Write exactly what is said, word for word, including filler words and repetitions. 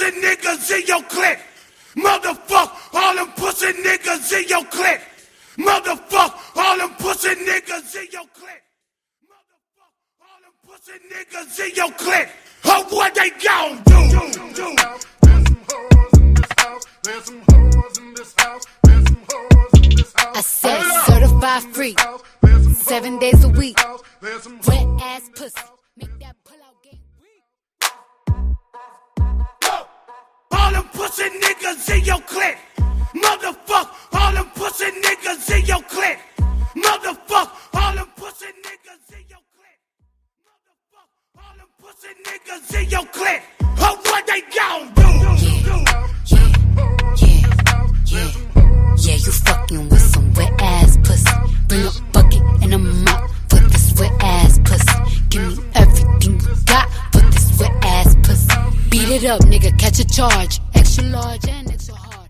pussy niggas in your clique. Motherfuck all them pussy niggas in your clique. Motherfuck all them pussy niggas in your clique. Motherfuck all them pussy niggas in your clique. Oh, what they gon' do? There's some hoes in this house. There's some hoes in this house. I said certified free, seven days a week. Wet ass pussy, make that pull out game weak. All them pussy niggas in your clique. Motherfuck all them pussy niggas in your clique. Motherfuck all them pussy niggas in your clique. Motherfuck all them pussy niggas in your clique. Oh, what they gon' do? Yeah, yeah, you fucking with some wet ass pussy. Bring a bucket and a mop for this wet ass pussy. Give me everything you got for this wet ass pussy. Beat it up, nigga, catch a charge. Extra large and extra hard.